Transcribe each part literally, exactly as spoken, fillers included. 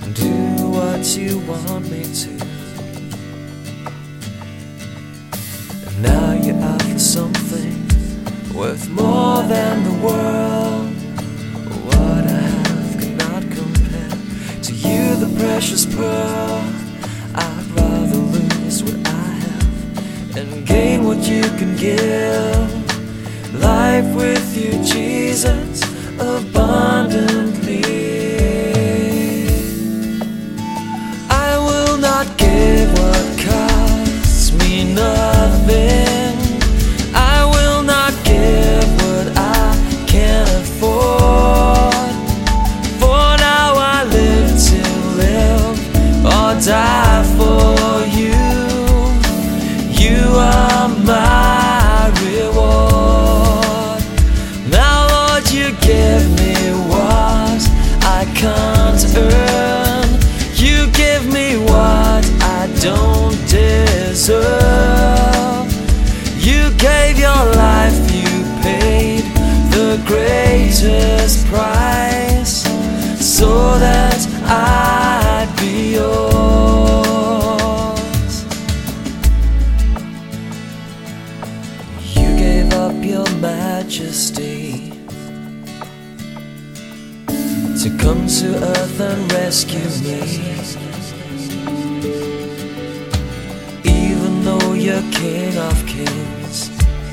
do what you want me to. And now you're out for something worth more than the world. What I have cannot compare to you, the precious pearl. I'd rather lose what I have and gain what you can give. Life with you, Jesus, abundantly. I will not give what costs me nothing. I will not give what I can't afford. For now I live to live or die for you. You are my reward. Now Lord, you give me what I can't earn. You give me what I don't deserve. You gave your life, you paid the greatest price so that I'd be yours. You gave up your majesty to come to earth and rescue me. Even though you're King of Kings,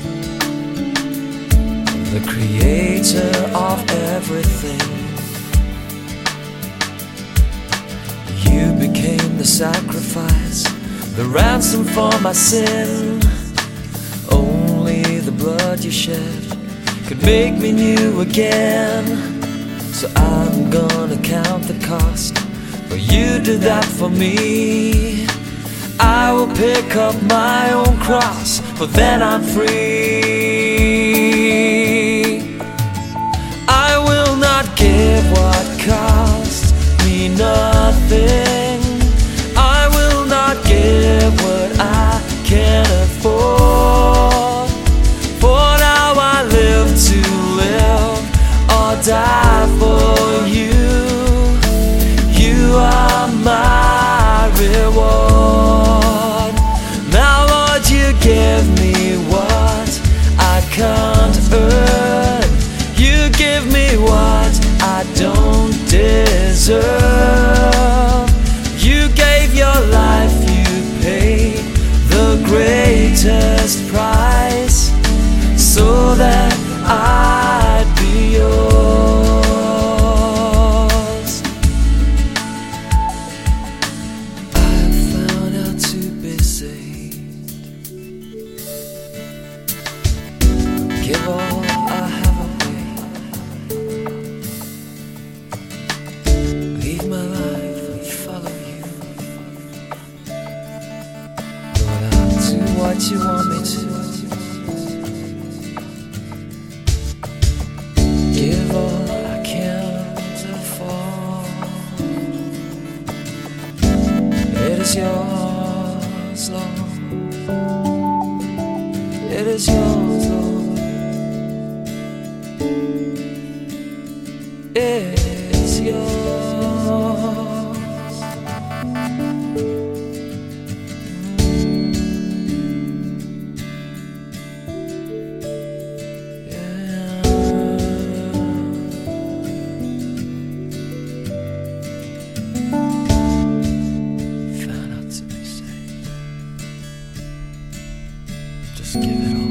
the creator of everything, you became the sacrifice, the ransom for my sin. Only the blood you shed could make me new again. So I'm gonna count the cost, for you did that for me. I will pick up my own cross, for then I'm free. I will not give what costs me nothing. I will not give what I can't afford. For now I live to live or die for you. You are my reward. Now Lord, you give me what I can't earn. You give me what I don't deserve. You gave your life, you paid the greatest price so that I'd be yours. I've found out to be saved. Give all I have away. Leave my life and follow you. Lord, I'll do what you want me to. Give all I can't afford. It is yours, Lord. It is yours, Lord. It is yours. Just give it all.